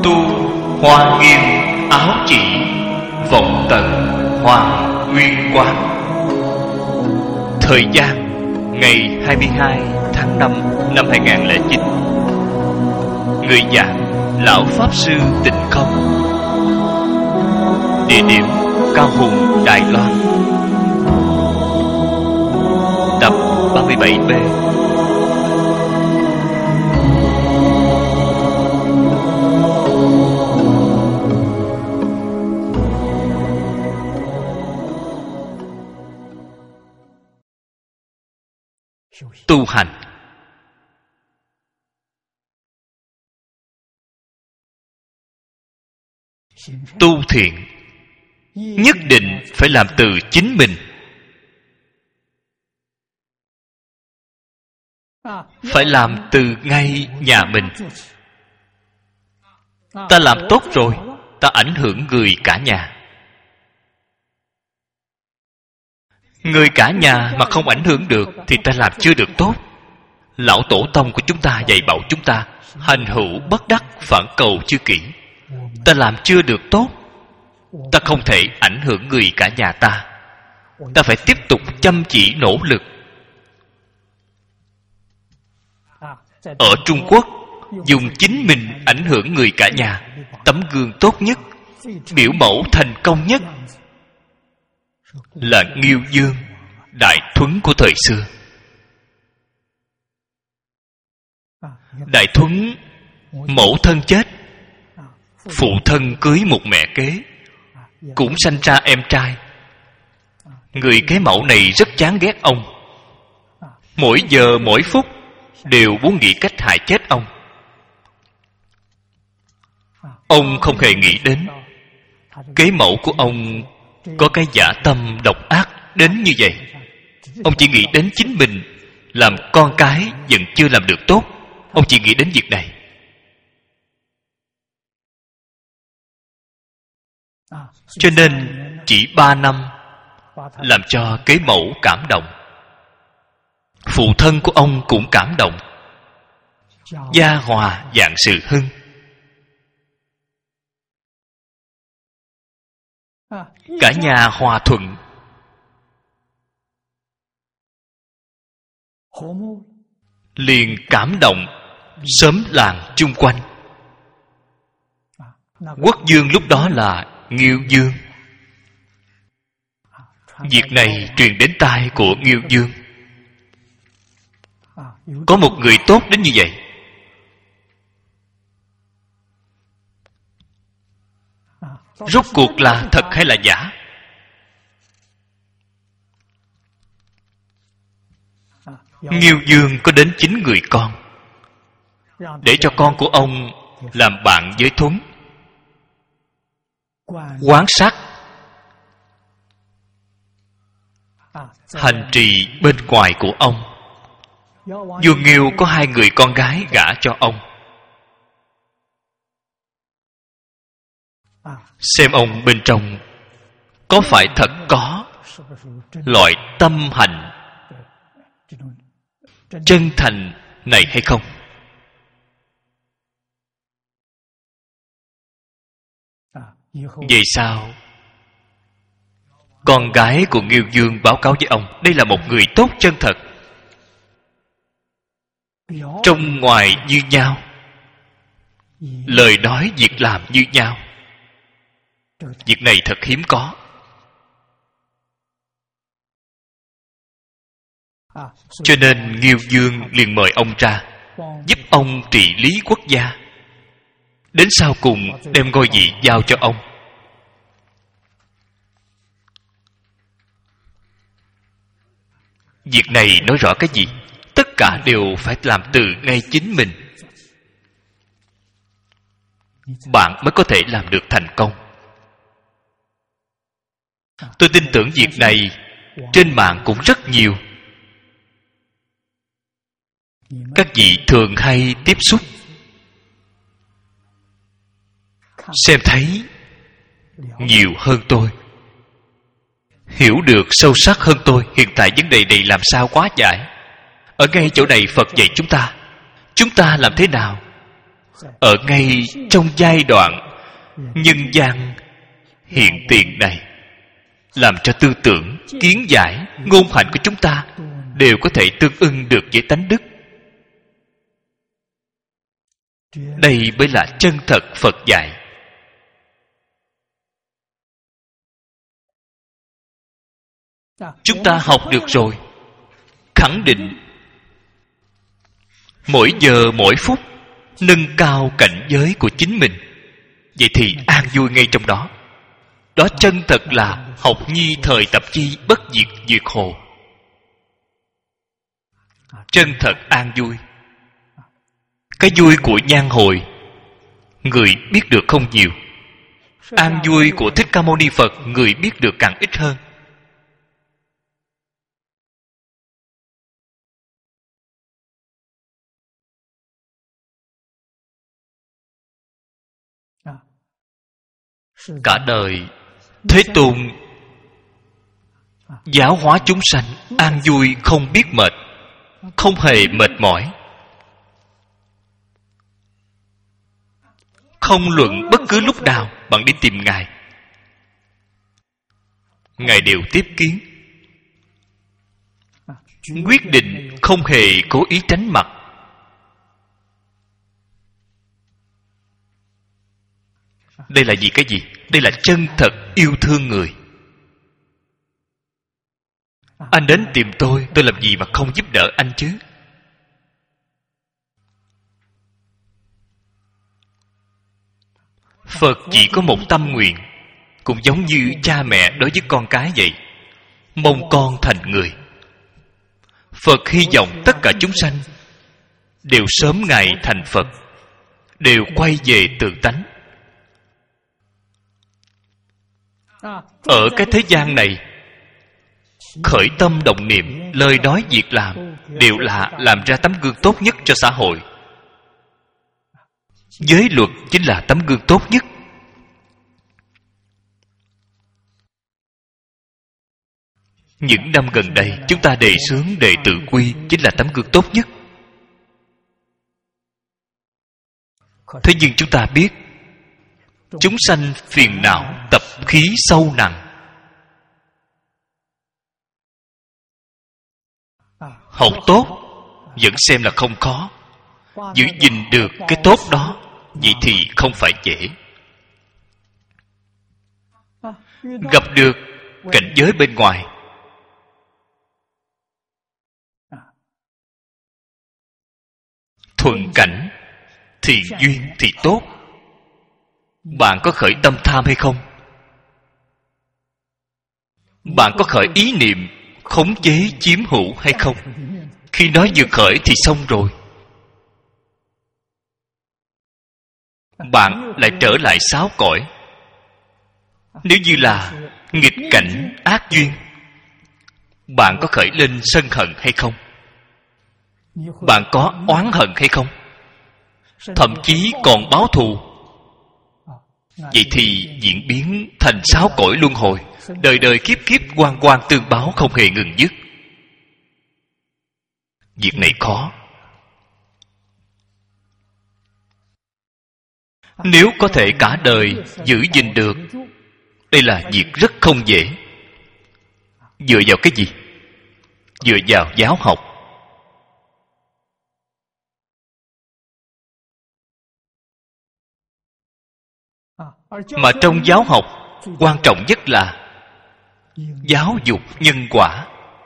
Tu hoa nghiêm áo chỉ, vọng tận hoàng nguyên quán. Thời gian ngày 22 tháng 5 năm 2009. Người giảng Lão Pháp Sư Tịnh Không. Địa điểm Cao Hùng, Đài Loan. Tập 37B. Tu hành. Tu thiện nhất định phải làm từ chính mình. Phải làm từ ngay nhà mình. Ta làm tốt rồi, ta ảnh hưởng người cả nhà. Người cả nhà mà không ảnh hưởng được thì ta làm chưa được tốt. Lão tổ tông của chúng ta dạy bảo chúng ta: hành hữu bất đắc, phản cầu chư kỷ. Ta làm chưa được tốt, ta không thể ảnh hưởng người cả nhà ta. Ta phải tiếp tục chăm chỉ nỗ lực. Ở Trung Quốc, dùng chính mình ảnh hưởng người cả nhà, tấm gương tốt nhất, biểu mẫu thành công nhất là Nghiêu Dương, Đại Thuấn của thời xưa. Đại Thuấn mẫu thân chết, phụ thân cưới một mẹ kế, cũng sanh ra em trai. Người kế mẫu này rất chán ghét ông, mỗi giờ mỗi phút đều muốn nghĩ cách hại chết ông. Ông không hề nghĩ đến kế mẫu của ông có cái dã tâm độc ác đến như vậy. Ông chỉ nghĩ đến chính mình, làm con cái vẫn chưa làm được tốt. Ông chỉ nghĩ đến việc này. Cho nên chỉ 3 năm làm cho kế mẫu cảm động. Phụ thân của ông cũng cảm động. Gia hòa vạn sự hưng. Cả nhà hòa thuận, liền cảm động xóm làng chung quanh. Quốc dương lúc đó là Nghiêu Dương. Việc này truyền đến tai của Nghiêu Dương. Có một người tốt đến như vậy. Rốt cuộc là thật hay là giả? Nghiêu Dương có đến 9 người con, để cho con của ông làm bạn với Thuấn, quan sát hành trì bên ngoài của ông. Vua Nghiêu có 2 người con gái gả cho ông. Xem ông bên trong có phải thật có loại tâm hành chân thành này hay không. Về sau, con gái của Nghiêu Dương báo cáo với ông, đây là một người tốt chân thật, trong ngoài như nhau, lời nói việc làm như nhau. Việc này thật hiếm có. Cho nên Nghiêu Dương liền mời ông ra, giúp ông trị lý quốc gia. Đến sau cùng đem ngôi vị giao cho ông. Việc này nói rõ cái gì? Tất cả đều phải làm từ ngay chính mình, bạn mới có thể làm được thành công. Tôi tin tưởng việc này trên mạng cũng rất nhiều. Các vị thường hay tiếp xúc, xem thấy nhiều hơn tôi, hiểu được sâu sắc hơn tôi. Hiện tại vấn đề này làm sao quá giải. Ở ngay chỗ này Phật dạy chúng ta làm thế nào ở ngay trong giai đoạn nhân gian hiện tiền này, làm cho tư tưởng, kiến giải, ngôn hành của chúng ta đều có thể tương ưng được với tánh đức. Đây mới là chân thật Phật dạy. Chúng ta học được rồi, khẳng định mỗi giờ mỗi phút nâng cao cảnh giới của chính mình, vậy thì an vui ngay trong đó. Đó chân thật là học nhi thời tập chi, bất diệt duyệt hồ. Chân thật an vui. Cái vui của nhan hồi người biết được không nhiều, an vui của Thích Ca Mâu Ni Phật người biết được càng ít hơn. Cả đời Thế Tôn giáo hóa chúng sanh an vui không biết mệt, không hề mệt mỏi. Không luận bất cứ lúc nào bạn đi tìm Ngài, Ngài đều tiếp kiến, quyết định không hề cố ý tránh mặt. Đây là gì? Cái gì? Đây là chân thật yêu thương người. Anh đến tìm tôi làm gì mà không giúp đỡ anh chứ? Phật chỉ có một tâm nguyện, cũng giống như cha mẹ đối với con cái vậy, mong con thành người. Phật hy vọng tất cả chúng sanh đều sớm ngày thành Phật, đều quay về tự tánh. Ở cái thế gian này, khởi tâm động niệm, lời nói việc làm đều là làm ra tấm gương tốt nhất cho xã hội. Giới luật chính là tấm gương tốt nhất. Những năm gần đây chúng ta đề xướng đệ tử quy chính là tấm gương tốt nhất. Thế nhưng chúng ta biết chúng sanh phiền não tập khí sâu nặng. Học tốt vẫn xem là không khó, giữ gìn được cái tốt đó vậy thì không phải dễ. Gặp được cảnh giới bên ngoài, thuận cảnh, thiện duyên thì tốt. Bạn có khởi tâm tham hay không? Bạn có khởi ý niệm khống chế chiếm hữu hay không? Khi nói vừa khởi thì xong rồi, bạn lại trở lại sáu cõi. Nếu như là nghịch cảnh ác duyên, bạn có khởi lên sân hận hay không? Bạn có oán hận hay không? Thậm chí còn báo thù. Vậy thì diễn biến thành sáu cõi luân hồi, đời đời kiếp kiếp oan oan tương báo không hề ngừng dứt. Việc này khó. Nếu có thể cả đời giữ gìn được, đây là việc rất không dễ. Dựa vào cái gì? Dựa vào giáo học. Mà trong giáo học, quan trọng nhất là giáo dục nhân quả.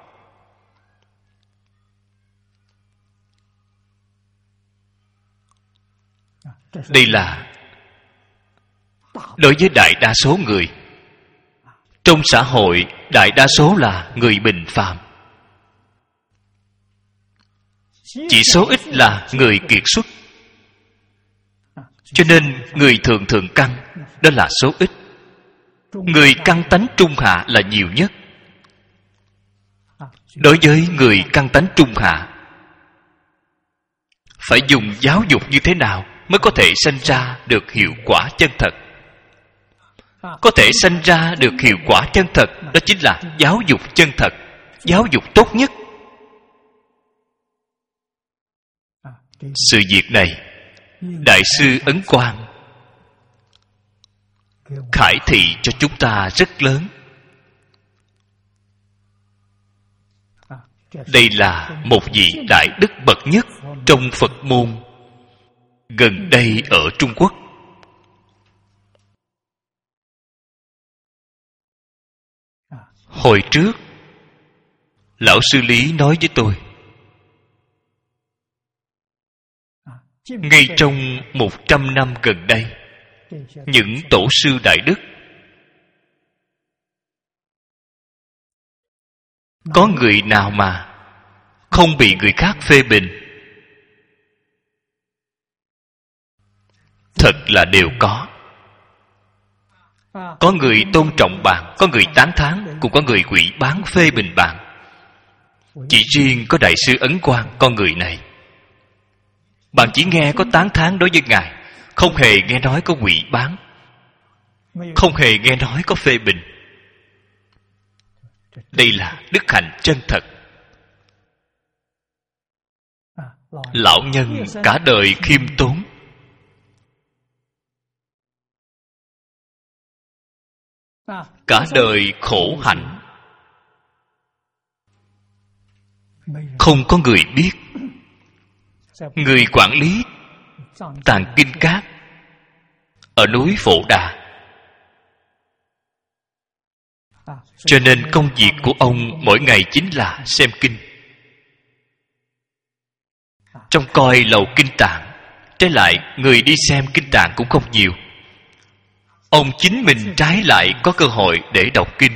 Đây là đối với đại đa số người. Trong xã hội, đại đa số là người bình phàm, chỉ số ít là người kiệt xuất. Cho nên người thường thường căn, đó là số ít. Người căn tánh trung hạ là nhiều nhất. Đối với người căn tánh trung hạ, phải dùng giáo dục như thế nào mới có thể sanh ra được hiệu quả chân thật? Có thể sanh ra được hiệu quả chân thật, đó chính là giáo dục chân thật, giáo dục tốt nhất. Sự việc này Đại sư Ấn Quang khải thị cho chúng ta rất lớn. Đây là một vị đại đức bậc nhất trong Phật môn gần đây ở Trung Quốc. Hồi trước lão sư Lý nói với tôi, ngay trong 100 năm gần đây, những tổ sư đại đức có người nào mà không bị người khác phê bình? Thật là đều có. Có người tôn trọng bạn, có người tán thán, cũng có người quỷ bán phê bình bạn. Chỉ riêng có Đại sư Ấn Quang, con người này, bạn chỉ nghe có tán thán đối với Ngài, không hề nghe nói có quỷ bán, không hề nghe nói có phê bình. Đây là đức hạnh chân thật. Lão nhân cả đời khiêm tốn, cả đời khổ hạnh, không có người biết. Người quản lý tàng kinh cát ở núi Phổ Đà, cho nên công việc của ông mỗi ngày chính là xem kinh, trông coi lầu kinh tạng. Trái lại, người đi xem kinh tạng cũng không nhiều. Ông chính mình trái lại có cơ hội để đọc kinh.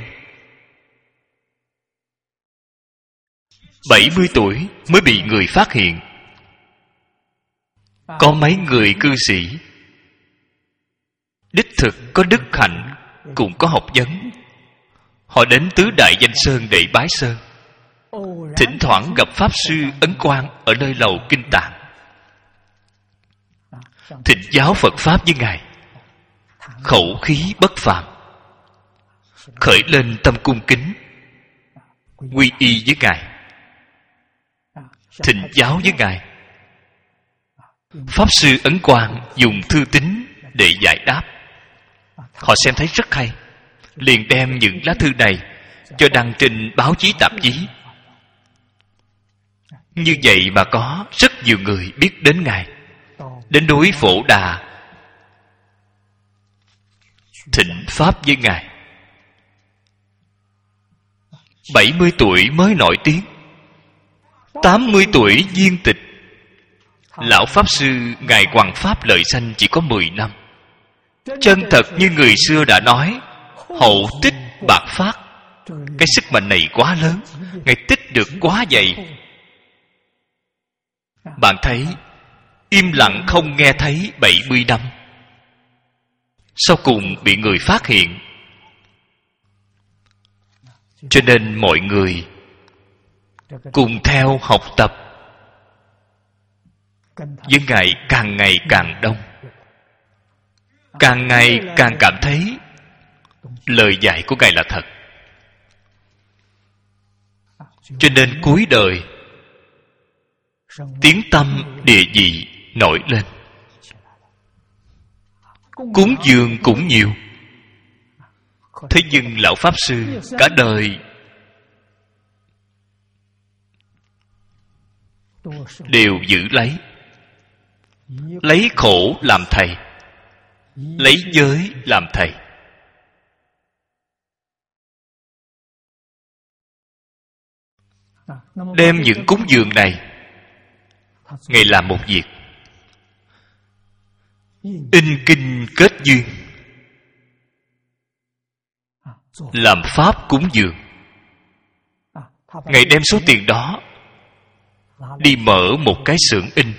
70 tuổi mới bị người phát hiện. Có mấy người cư sĩ đích thực có đức hạnh, cũng có học vấn. Họ đến Tứ Đại Danh Sơn để bái sơn. Thỉnh thoảng gặp Pháp Sư Ấn Quang ở nơi lầu kinh tạng, thỉnh giáo Phật Pháp với Ngài. Khẩu khí bất phàm, khởi lên tâm cung kính, quy y với Ngài, thỉnh giáo với Ngài. Pháp Sư Ấn Quang dùng thư tín để giải đáp. Họ xem thấy rất hay, liền đem những lá thư này cho đăng trên báo chí tạp chí. Như vậy mà có rất nhiều người biết đến Ngài, đến núi Phổ Đà thỉnh Pháp với Ngài. 70 tuổi mới nổi tiếng, 80 tuổi viên tịch. Lão Pháp Sư Ngài Hoằng Pháp Lợi Sanh chỉ có 10 năm. Chân thật như người xưa đã nói, hậu tích bạc phát. Cái sức mạnh này quá lớn, Ngài tích được quá dày. Bạn thấy, im lặng không nghe thấy 70 năm, sau cùng bị người phát hiện. Cho nên mọi người cùng theo học tập với Ngài càng ngày càng đông, càng ngày càng cảm thấy lời dạy của Ngài là thật. Cho nên cuối đời tiếng tăm địa vị nổi lên, cúng dường cũng nhiều. Thế nhưng Lão Pháp Sư cả đời đều giữ lấy khổ làm thầy, lấy giới làm thầy. Đem những cúng dường này, Ngài làm một việc: in kinh kết duyên, làm pháp cúng dường. Ngài đem số tiền đó đi mở một cái xưởng in,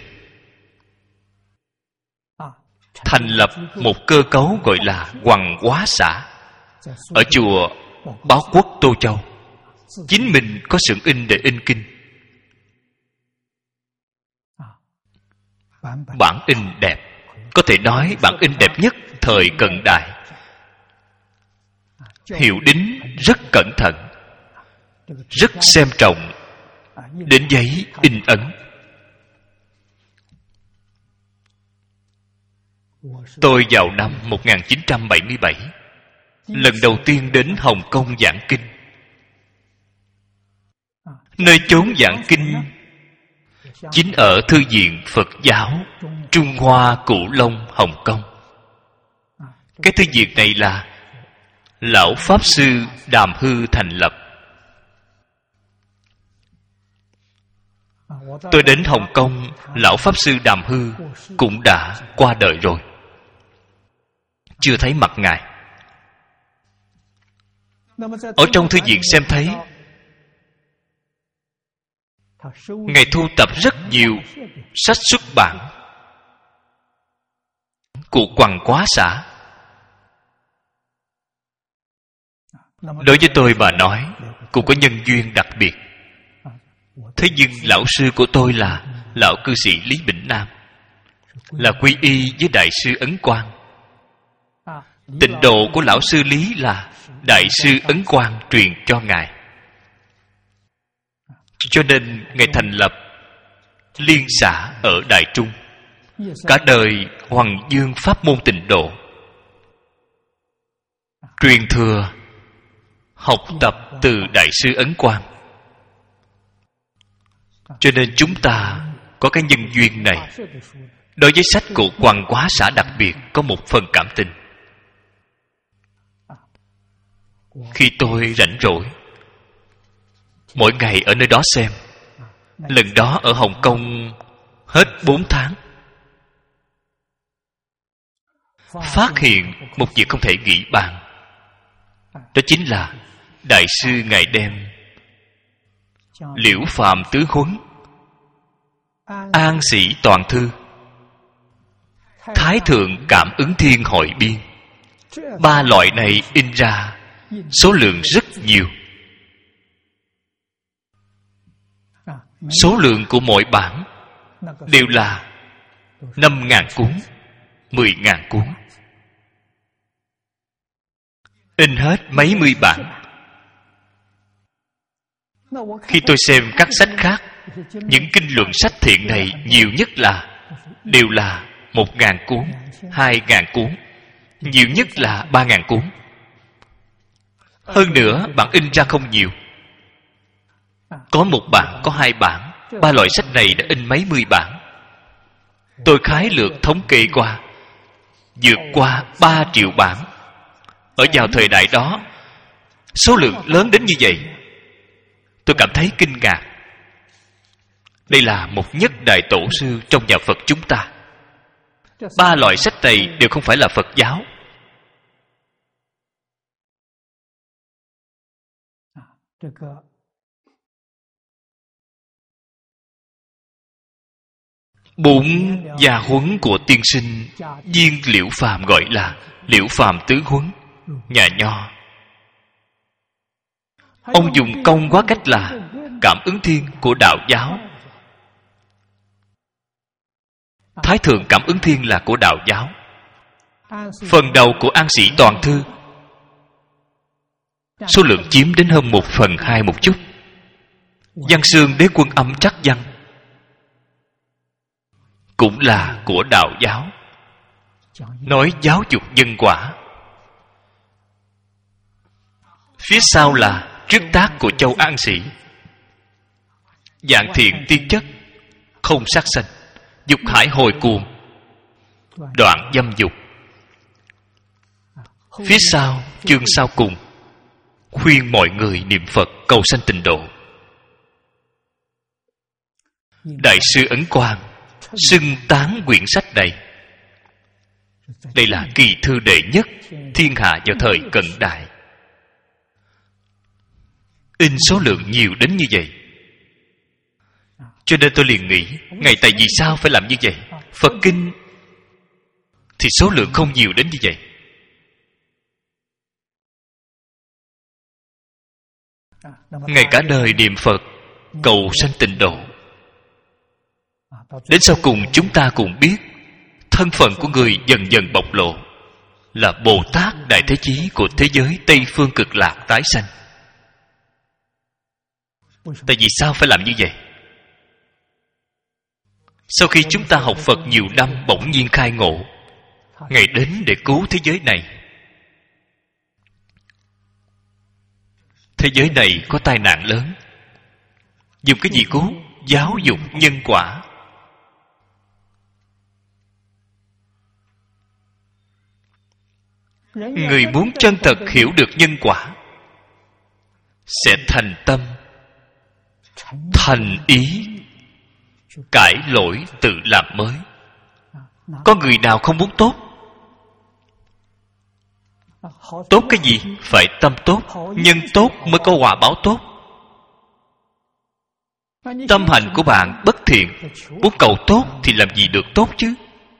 thành lập một cơ cấu gọi là Hoằng Hóa xã ở chùa Báo Quốc Tô Châu. Chính mình có xưởng in để in kinh. Bản in đẹp, có thể nói bản in đẹp nhất thời cận đại. Hiệu đính rất cẩn thận, rất xem trọng đến giấy in ấn. Tôi vào năm 1977 lần đầu tiên đến Hồng Kông giảng kinh. Nơi chốn giảng kinh chính ở Thư viện Phật giáo Trung Hoa Cửu Long, Hồng Kông. Cái thư viện này là Lão Pháp Sư Đàm Hư thành lập. Tôi đến Hồng Kông, Lão Pháp Sư Đàm Hư cũng đã qua đời rồi, chưa thấy mặt Ngài. Ở trong thư viện xem thấy Ngài thu tập rất nhiều sách xuất bản của Quằng Quá xã. Đối với tôi mà nói, cũng có nhân duyên đặc biệt. Thế nhưng lão sư của tôi là lão cư sĩ Lý Bỉnh Nam, là quy y với đại sư Ấn Quang. Tịnh độ của lão sư Lý là đại sư Ấn Quang truyền cho Ngài. Cho nên Ngài thành lập liên xã ở Đại Trung, cả đời hoằng dương pháp môn tịnh độ, truyền thừa học tập từ đại sư Ấn Quang. Cho nên chúng ta có cái nhân duyên này. Đối với sách của Quằng Quá xã đặc biệt có một phần cảm tình. Khi tôi rảnh rỗi, mỗi ngày ở nơi đó xem. Lần đó ở Hồng Kông hết 4 tháng, phát hiện một việc không thể nghĩ bàn. Đó chính là đại sư Ngài đem Liễu Phàm Tứ Huấn, An Sĩ Toàn Thư, Thái Thượng Cảm Ứng Thiên Hội Biên, 3 loại này in ra số lượng rất nhiều. Số lượng của mỗi bản đều là 5.000 cuốn, 10.000 cuốn. In hết mấy mươi bản. Khi tôi xem các sách khác, những kinh luận sách thiện này nhiều nhất đều là 1.000 cuốn, 2.000 cuốn, nhiều nhất là 3.000 cuốn. Hơn nữa, bản in ra không nhiều. Có một bản, có 2 bản, 3 loại sách này đã in mấy mươi bản. Tôi khái lược thống kê qua, vượt qua 3 triệu bản. Ở vào thời đại đó, số lượng lớn đến như vậy, tôi cảm thấy kinh ngạc. Đây là một nhất đại tổ sư trong nhà Phật chúng ta. 3 loại sách này đều không phải là Phật giáo. Bốn gia huấn của tiên sinh Viên Liễu Phàm gọi là Liễu Phàm Tứ Huấn, nhà Nho. Ông dùng công quá cách là Cảm Ứng Thiên của đạo giáo, Thái Thượng Cảm Ứng Thiên là của đạo giáo. Phần đầu của An Sĩ Toàn Thư số lượng chiếm đến hơn 1/2 một chút. Văn Xương Đế Quân Âm Trắc Văn cũng là của đạo giáo, nói giáo dục nhân quả. Phía sau là Trước Tác của Châu An Sĩ, Dạng Thiện Tiên Chất, Không Sát Sanh, Dục Hải Hồi Cuồng, Đoạn Dâm Dục. Phía sau, chương sau cùng, khuyên mọi người niệm Phật cầu sanh tịnh độ. Đại sư Ấn Quang xưng tán quyển sách này. Đây là kỳ thư đệ nhất thiên hạ vào thời cận đại. In số lượng nhiều đến như vậy. Cho nên tôi liền nghĩ, ngày tại vì sao phải làm như vậy? Phật kinh thì số lượng không nhiều đến như vậy. Ngày cả đời niệm Phật cầu sanh tịnh độ. Đến sau cùng chúng ta cùng biết thân phận của người dần dần bộc lộ là Bồ Tát Đại Thế Chí của thế giới Tây Phương Cực Lạc tái sanh. Tại vì sao phải làm như vậy? Sau khi chúng ta học Phật nhiều năm bỗng nhiên khai ngộ, Ngài đến để cứu thế giới này. Thế giới này có tai nạn lớn. Dùng cái gì cứu? Giáo dục nhân quả. Người muốn chân thật hiểu được nhân quả sẽ thành tâm, thành ý, cải lỗi tự làm mới. Có người nào không muốn tốt? Tốt cái gì? Phải tâm tốt. Nhân tốt mới có quả báo tốt. Tâm hành của bạn bất thiện, muốn cầu tốt thì làm gì được tốt chứ?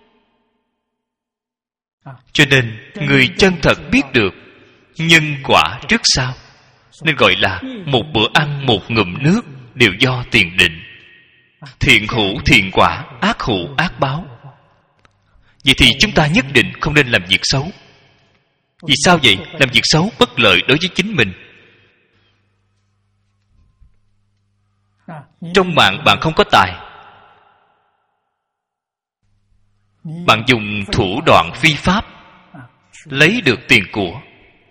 Cho nên người chân thật biết được nhân quả trước sau, nên gọi là một bữa ăn một ngụm nước đều do tiền định. Thiện hữu thiện quả, ác hữu ác báo. Vậy thì chúng ta nhất định không nên làm việc xấu. Vì sao vậy? Làm việc xấu bất lợi đối với chính mình. Trong mạng bạn không có tài, bạn dùng thủ đoạn phi pháp lấy được tiền của.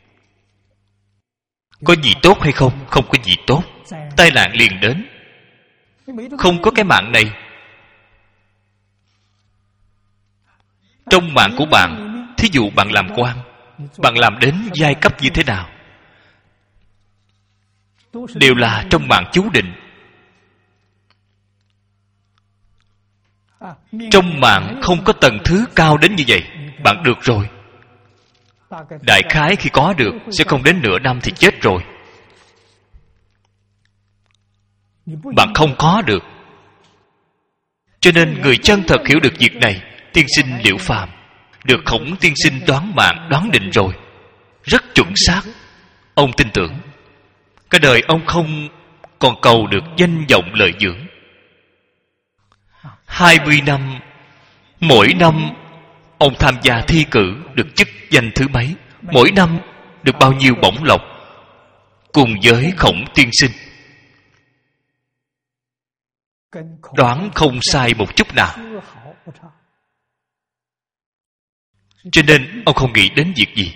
Có gì tốt hay không? Không có gì tốt. Tai nạn liền đến. Không có cái mạng này. Trong mạng của bạn, thí dụ bạn làm quan, bạn làm đến giai cấp như thế nào, đều là trong mạng chú định. Trong mạng không có tầng thứ cao đến như vậy. Bạn được rồi. Đại khái khi có được sẽ không đến nửa năm thì chết rồi. Bạn không có được. Cho nên người chân thật hiểu được việc này. Tiên sinh Liễu Phàm được Khổng tiên sinh đoán mạng đoán định rồi, rất chuẩn xác. Ông tin tưởng. Cái đời ông không còn cầu được danh vọng lợi dưỡng. 20 năm, mỗi năm ông tham gia thi cử được chức danh thứ mấy, mỗi năm được bao nhiêu bổng lộc, cùng với Khổng tiên sinh. Đoán không sai một chút nào. Cho nên ông không nghĩ đến việc gì.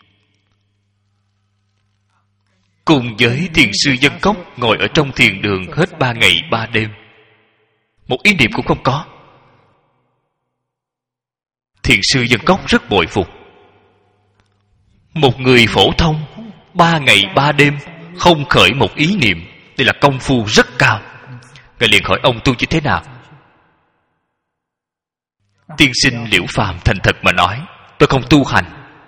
Cùng với thiền sư Dân Cốc ngồi ở trong thiền đường hết 3 ngày 3 đêm, một ý niệm cũng không có. Thiền sư Dân Cốc rất bội phục. Một người phổ thông 3 ngày 3 đêm không khởi một ý niệm, đây là công phu rất cao. Ngài liền hỏi ông tu như thế nào? Tiên sinh Liễu Phàm thành thật mà nói, tôi không tu hành.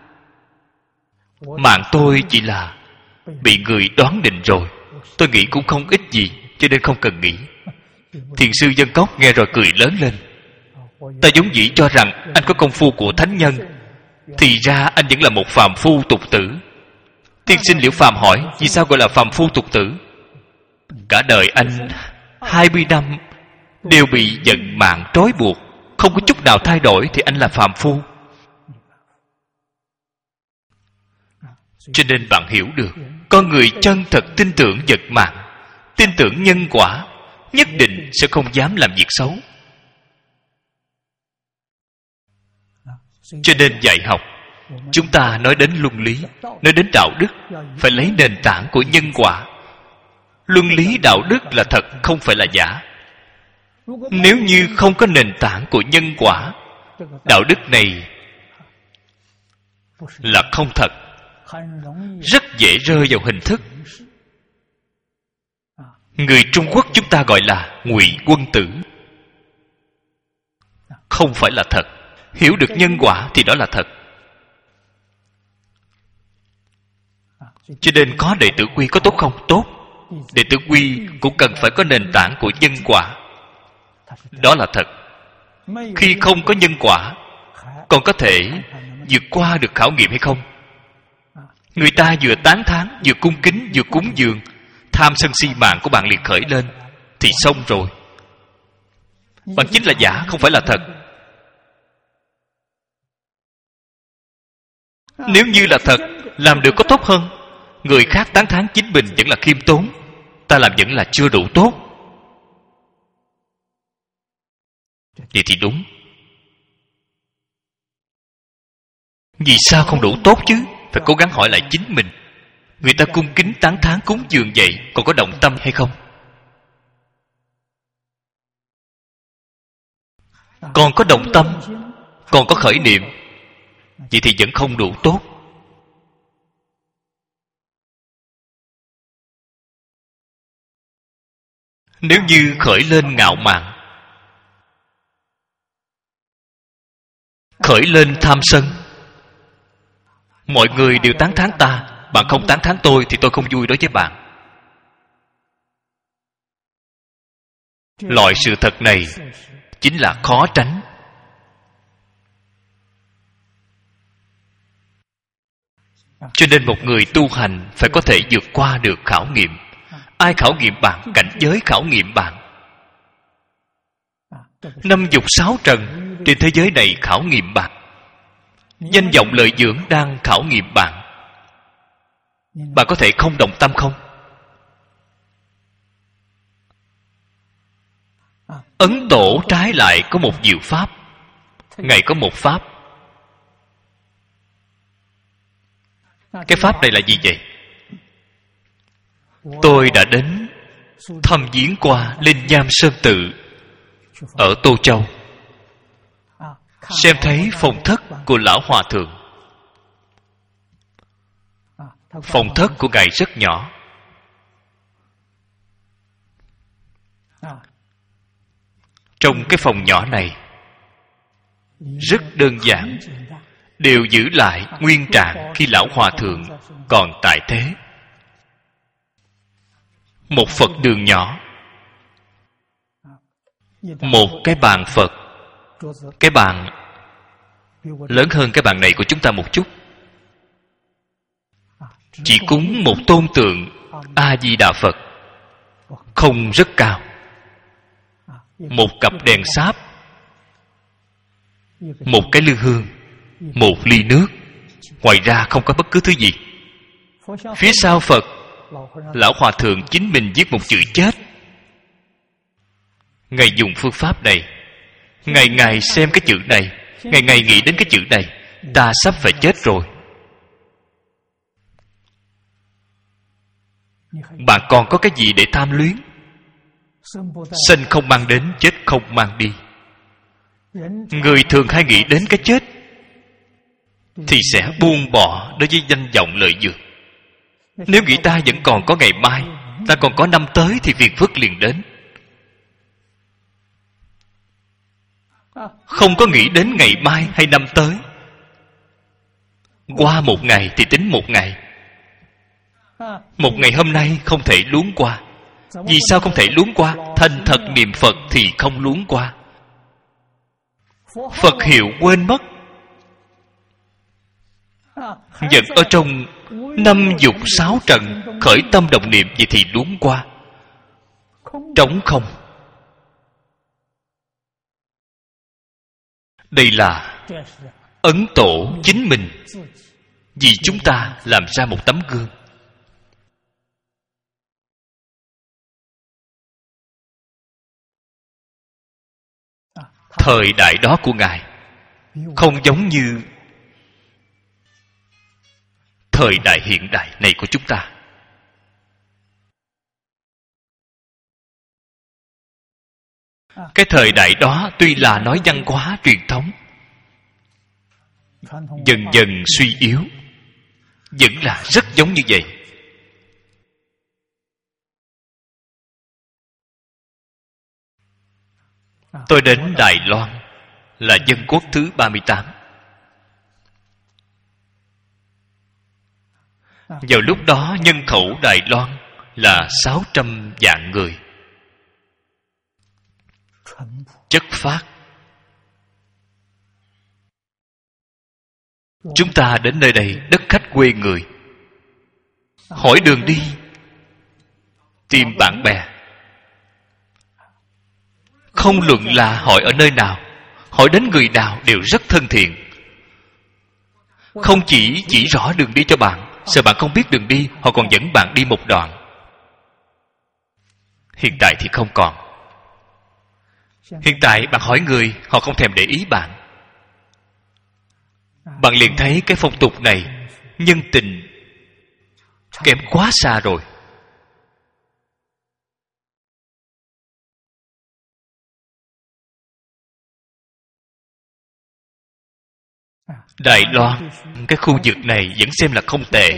Mạng tôi chỉ là bị người đoán định rồi. Tôi nghĩ cũng không ích gì, cho nên không cần nghĩ. Thiền sư Dân Cốc nghe rồi cười lớn lên. Ta vốn dĩ cho rằng anh có công phu của thánh nhân, thì ra anh vẫn là một phàm phu tục tử. Tiên sinh Liễu Phàm hỏi, vì sao gọi là phàm phu tục tử? Cả đời anh 20 năm đều bị vận mạng trói buộc, không có chút nào thay đổi, thì anh là phàm phu. Cho nên bạn hiểu được, con người chân thật tin tưởng vật mạng, tin tưởng nhân quả, nhất định sẽ không dám làm việc xấu. Cho nên dạy học, chúng ta nói đến luân lý, nói đến đạo đức, phải lấy nền tảng của nhân quả. Luân lý đạo đức là thật, không phải là giả. Nếu như không có nền tảng của nhân quả, đạo đức này là không thật, rất dễ rơi vào hình thức. Người Trung Quốc chúng ta gọi là ngụy quân tử. Không phải là thật. Hiểu được nhân quả thì đó là thật. Cho nên có đệ tử quy có tốt không? Tốt. Đệ tử quy cũng cần phải có nền tảng của nhân quả. Đó là thật. Khi không có nhân quả, còn có thể vượt qua được khảo nghiệm hay không? Người ta vừa tán thán, vừa cung kính, vừa cúng dường, tham sân si mạng của bạn liền khởi lên, thì xong rồi. Bạn chính là giả, không phải là thật. Nếu như là thật, làm được có tốt hơn. Người khác tán thán chính mình vẫn là khiêm tốn, ta làm vẫn là chưa đủ tốt. Vậy thì đúng. Vì sao không đủ tốt chứ? Phải cố gắng hỏi lại chính mình. Người ta cung kính tán thán cúng dường vậy, còn có động tâm hay không? Còn có động tâm, còn có khởi niệm, vậy thì vẫn không đủ tốt. Nếu như khởi lên ngạo mạn, khởi lên tham sân, mọi người đều tán thán ta, bạn không tán thán tôi thì tôi không vui đối với bạn. Loại sự thật này chính là khó tránh. Cho nên một người tu hành phải có thể vượt qua được khảo nghiệm. Ai khảo nghiệm bạn? Cảnh giới khảo nghiệm bạn. 5 dục 6 trần trên thế giới này khảo nghiệm bạn. Danh vọng lợi dưỡng đang khảo nghiệm bạn. Bạn có thể không động tâm không? Ấn Tổ trái lại có một diệu pháp. Ngài có một pháp. Cái pháp này là gì vậy? Tôi đã đến thăm viếng qua Linh Nham Sơn Tự ở Tô Châu, xem thấy phòng thất của Lão Hòa Thượng. Phòng thất của Ngài rất nhỏ. Trong cái phòng nhỏ này rất đơn giản, đều giữ lại nguyên trạng khi Lão Hòa Thượng còn tại thế. Một Phật đường nhỏ, một cái bàn Phật. Cái bàn lớn hơn cái bàn này của chúng ta một chút. Chỉ cúng một tôn tượng A Di Đà Phật, không rất cao. Một cặp đèn sáp, một cái lư hương, một ly nước. Ngoài ra không có bất cứ thứ gì. Phía sau Phật, Lão Hòa Thượng chính mình viết một chữ chết. Ngài dùng phương pháp này. Ngày xem cái chữ này, ngày nghĩ đến cái chữ này, ta sắp phải chết rồi. Bạn còn có cái gì để tham luyến? Sinh không mang đến, chết không mang đi. Người thường hay nghĩ đến cái chết thì sẽ buông bỏ đối với danh vọng lợi dưỡng. Nếu nghĩ ta vẫn còn có ngày mai, ta còn có năm tới, thì phiền phức liền đến. Không có nghĩ đến ngày mai hay năm tới. Qua một ngày thì tính một ngày. Một ngày hôm nay không thể luống qua. Vì sao không thể luống qua? Thành thật niệm Phật thì không luống qua. Phật hiệu quên mất, vẫn ở trong 5 dục 6 trần khởi tâm động niệm, vậy thì luống qua. Trống không. Đây là Ấn Tổ chính mình vì chúng ta làm ra một tấm gương. Thời đại đó của Ngài không giống như thời đại hiện đại này của chúng ta. Cái thời đại đó tuy là nói văn hóa truyền thống, dần dần suy yếu, vẫn là rất giống như vậy. Tôi đến Đài Loan là dân quốc thứ 38. Vào lúc đó nhân khẩu Đài Loan là 600 vạn người. Chất phác. Chúng ta đến nơi đây đất khách quê người, hỏi đường đi, tìm bạn bè. Không luận là hỏi ở nơi nào, hỏi đến người nào đều rất thân thiện. Không chỉ rõ đường đi cho bạn, sợ bạn không biết đường đi, họ còn dẫn bạn đi một đoạn. Hiện tại thì không còn. Hiện tại bạn hỏi người, họ không thèm để ý bạn. bạn liền thấy cái phong tục này nhân tình kém quá xa rồi. Đài Loan, cái khu vực này vẫn xem là không tệ,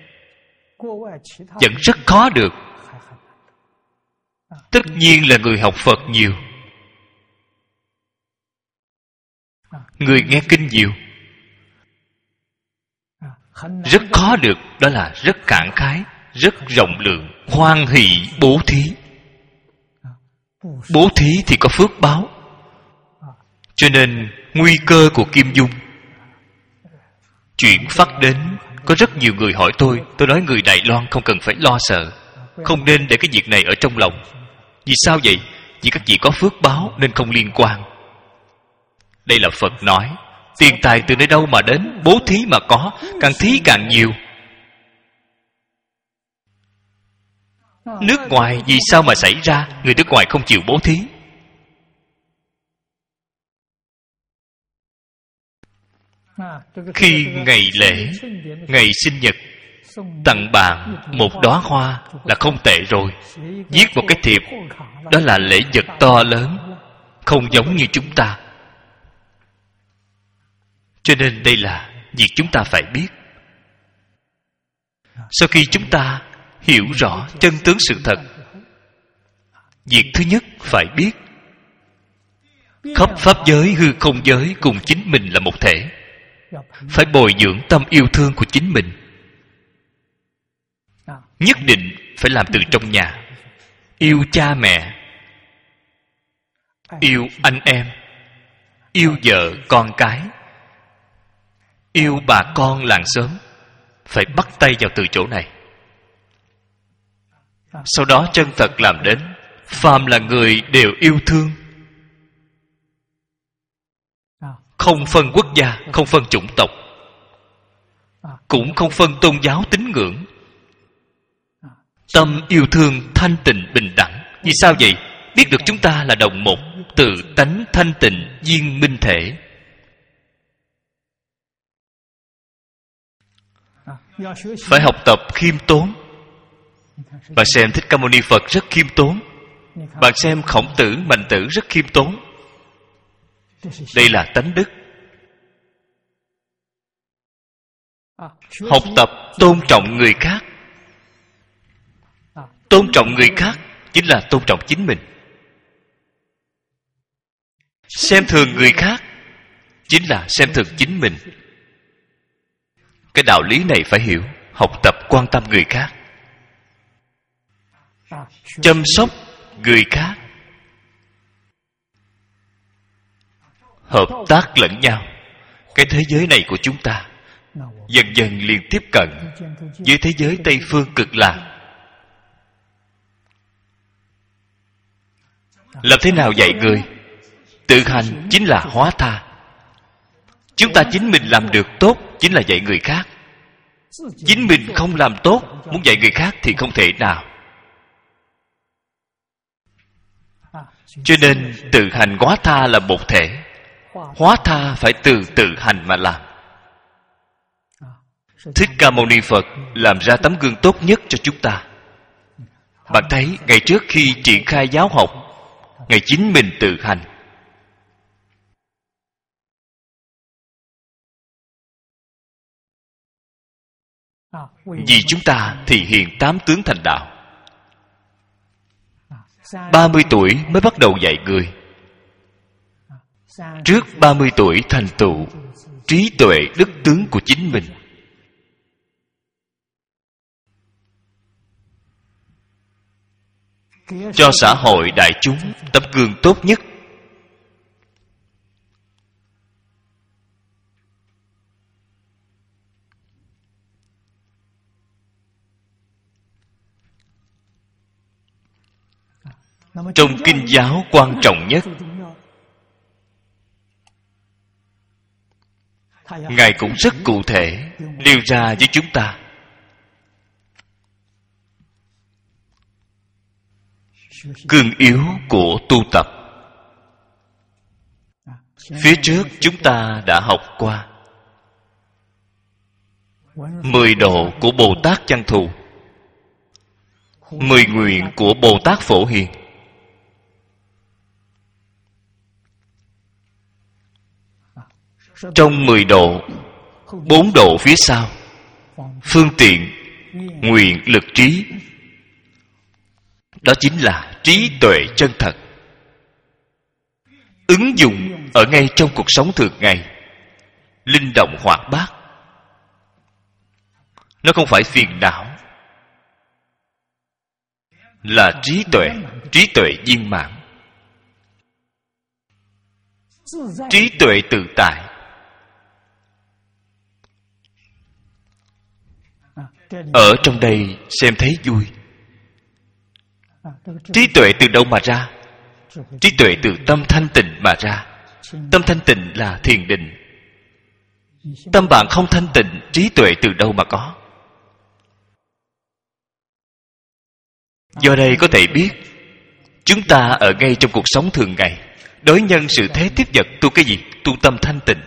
vẫn rất khó được. Tất nhiên là người học Phật nhiều, người nghe kinh nhiều. Rất khó được, đó là rất cạn khái, rất rộng lượng, hoan hỷ bố thí. Bố thí thì có phước báo. Cho nên nguy cơ của Kim Dung chuyển phát đến, có rất nhiều người hỏi tôi nói người Đài Loan không cần phải lo sợ, không nên để cái việc này ở trong lòng. Vì sao vậy? Vì các vị có phước báo nên không liên quan. Đây là Phật nói, tiền tài từ nơi đâu mà đến? Bố thí mà có, càng thí càng nhiều. Nước ngoài vì sao mà xảy ra người nước ngoài không chịu bố thí? Khi ngày lễ, ngày sinh nhật, tặng bạn một đóa hoa là không tệ rồi. Viết một cái thiệp, đó là lễ vật to lớn, không giống như chúng ta. Cho nên đây là việc chúng ta phải biết. Sau khi chúng ta hiểu rõ chân tướng sự thật, việc thứ nhất phải biết khắp pháp giới hư không giới cùng chính mình là một thể. Phải bồi dưỡng tâm yêu thương của chính mình. Nhất định phải làm từ trong nhà. Yêu cha mẹ, yêu anh em, yêu vợ con cái, yêu bà con làng xóm. Phải bắt tay vào từ chỗ này. Sau đó chân thật làm đến. Phàm là người đều yêu thương, không phân quốc gia, không phân chủng tộc, cũng không phân tôn giáo tín ngưỡng. Tâm yêu thương thanh tịnh bình đẳng. Vì sao vậy? Biết được chúng ta là đồng một, tự tánh thanh tịnh viên minh thể. Phải học tập khiêm tốn. Bạn xem Thích Ca Mâu Ni Phật rất khiêm tốn. Bạn xem Khổng Tử, Mạnh Tử rất khiêm tốn. Đây là tánh đức. Học tập tôn trọng người khác. Tôn trọng người khác chính là tôn trọng chính mình. Xem thường người khác chính là xem thường chính mình. Cái đạo lý này phải hiểu. Học tập quan tâm người khác, chăm sóc người khác, hợp tác lẫn nhau. Cái thế giới này của chúng ta dần dần liền tiếp cận với thế giới Tây Phương Cực Lạc. Làm thế nào dạy người? Tự hành chính là hóa tha. Chúng ta chính mình làm được tốt chính là dạy người khác. Chính mình không làm tốt, muốn dạy người khác thì không thể nào. Cho nên tự hành hóa tha là một thể. Hóa tha phải từ tự hành mà làm. Thích Ca Mâu Ni Phật làm ra tấm gương tốt nhất cho chúng ta. Bạn thấy ngày trước khi triển khai giáo học, Ngài chính mình tự hành. Vì chúng ta thì hiện 8 tướng thành đạo. 30 tuổi mới bắt đầu dạy người. Trước 30 tuổi thành tựu trí tuệ đức tướng của chính mình. Cho xã hội đại chúng tấm gương tốt nhất. Trong kinh giáo quan trọng nhất, Ngài cũng rất cụ thể nêu ra với chúng ta. Cương yếu của tu tập. Phía trước chúng ta đã học qua. 10 độ của Bồ Tát Văn Thù, 10 nguyện của Bồ Tát Phổ Hiền. Trong 10 độ, 4 độ phía sau, phương tiện, nguyện, lực, trí, đó chính là trí tuệ chân thật, ứng dụng ở ngay trong cuộc sống thường ngày, linh động hoạt bát. Nó không phải phiền não, là trí tuệ viên mãn, trí tuệ tự tại. Ở trong đây xem thấy vui. Trí tuệ từ đâu mà ra? Trí tuệ từ tâm thanh tịnh mà ra. Tâm thanh tịnh là thiền định. Tâm bạn không thanh tịnh, trí tuệ từ đâu mà có? Do đây có thể biết, chúng ta ở ngay trong cuộc sống thường ngày, đối nhân sự thế tiếp vật tu cái gì? Tu tâm thanh tịnh.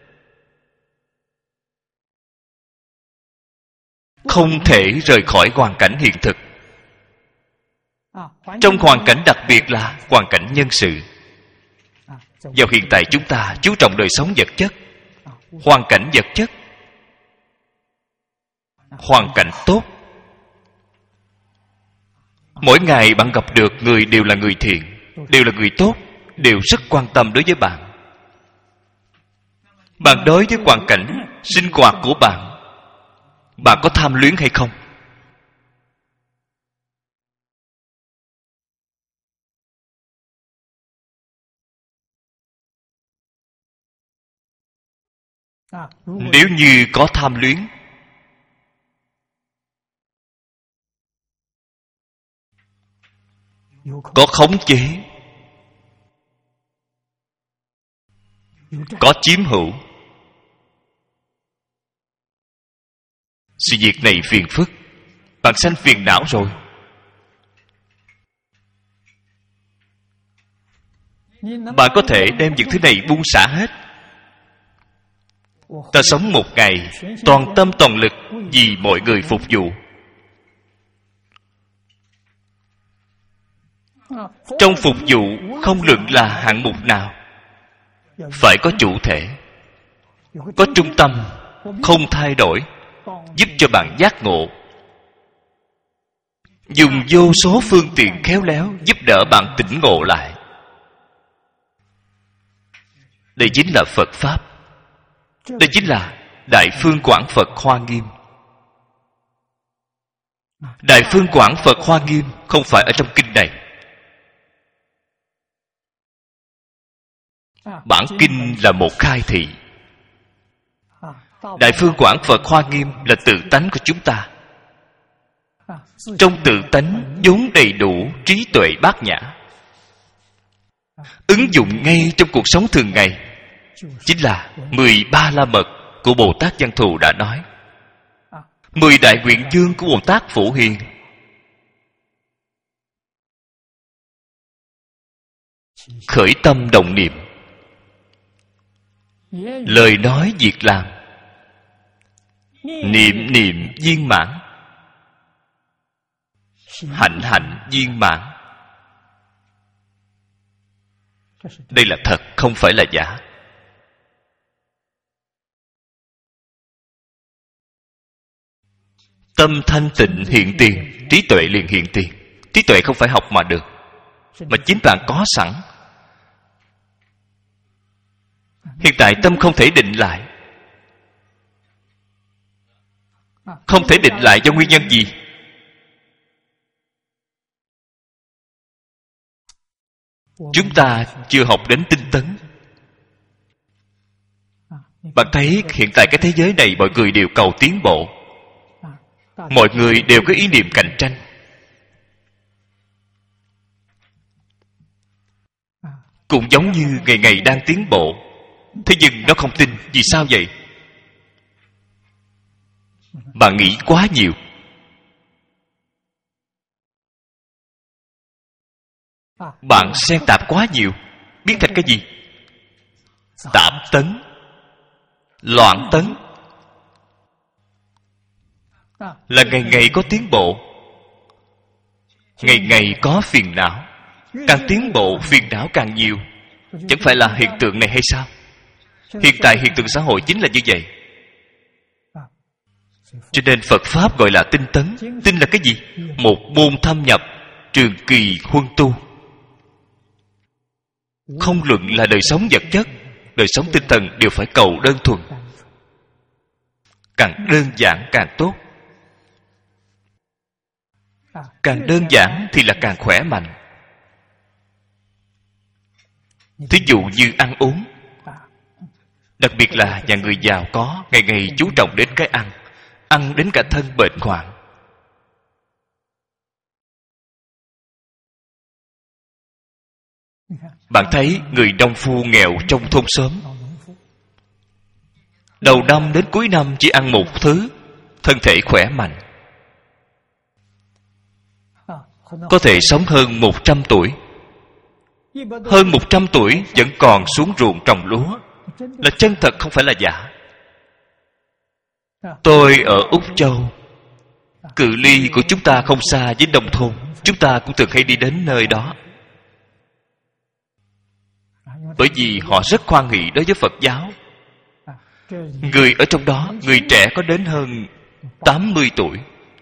Không thể rời khỏi hoàn cảnh hiện thực. Trong hoàn cảnh đặc biệt là hoàn cảnh nhân sự. Vào hiện tại chúng ta chú trọng đời sống vật chất, hoàn cảnh vật chất, hoàn cảnh tốt. Mỗi ngày bạn gặp được người đều là người thiện, đều là người tốt, đều rất quan tâm đối với bạn. Bạn đối với hoàn cảnh sinh hoạt của bạn, bạn có tham luyến hay không? Nếu như có tham luyến, có khống chế, có chiếm hữu, sự việc này phiền phức, bạn sanh phiền não rồi. Bạn có thể đem những thứ này buông xả hết. Ta sống một ngày, toàn tâm toàn lực vì mọi người phục vụ. Trong phục vụ không luận là hạng mục nào, phải có chủ thể, có trung tâm, không thay đổi, giúp cho bạn giác ngộ. Dùng vô số phương tiện khéo léo giúp đỡ bạn tỉnh ngộ lại. Đây chính là Phật Pháp. Đây chính là Đại Phương Quảng Phật Hoa Nghiêm. Đại Phương Quảng Phật Hoa Nghiêm không phải ở trong kinh này. Bản kinh là một khai thị. Đại Phương Quảng Phật Hoa Nghiêm là tự tánh của chúng ta. Trong tự tánh vốn đầy đủ trí tuệ bát nhã, ứng dụng ngay trong cuộc sống thường ngày, chính là 13 la mật của Bồ Tát Văn Thù đã nói, 10 đại nguyện chương của Bồ Tát Phổ Hiền. Khởi tâm động niệm, lời nói việc làm, niệm niệm viên mãn, hạnh hạnh viên mãn. Đây là thật, không phải là giả. Tâm thanh tịnh hiện tiền, trí tuệ liền hiện tiền. Trí tuệ không phải học mà được, mà chính bạn có sẵn. Hiện tại tâm không thể định lại. Không thể định lại do nguyên nhân gì? Chúng ta chưa học đến tinh tấn. Bạn thấy hiện tại cái thế giới này mọi người đều cầu tiến bộ, mọi người đều có ý niệm cạnh tranh. Cũng giống như ngày ngày đang tiến bộ, thế nhưng nó không tin. Vì sao vậy? Bạn nghĩ quá nhiều. Bạn xen tạp quá nhiều. Biến thành cái gì? Tạp tấn, loạn tấn. là ngày ngày có tiến bộ, ngày ngày có phiền não. Càng tiến bộ phiền não càng nhiều. Chẳng phải là hiện tượng này hay sao? Hiện tại hiện tượng xã hội chính là như vậy. Cho nên Phật Pháp gọi là tinh tấn. Tinh là cái gì? Một môn thâm nhập, trường kỳ huân tu. Không luận là đời sống vật chất, đời sống tinh thần đều phải cầu đơn thuần. Càng đơn giản càng tốt. Càng đơn giản thì là càng khỏe mạnh. Thí dụ như ăn uống, đặc biệt là nhà người giàu có, ngày ngày chú trọng đến cái ăn đến cả thân bệnh hoạn. Bạn thấy người nông phu nghèo trong thôn xóm, đầu năm đến cuối năm chỉ ăn một thứ, thân thể khỏe mạnh, có thể sống hơn 100 tuổi. Hơn 100 tuổi vẫn còn xuống ruộng trồng lúa, là chân thật không phải là giả. Tôi ở Úc Châu, cự ly của chúng ta không xa với nông thôn, chúng ta cũng thường hay đi đến nơi đó. Bởi vì họ rất hoan hỷ đối với Phật giáo. Người ở trong đó, người trẻ có đến hơn 80 tuổi,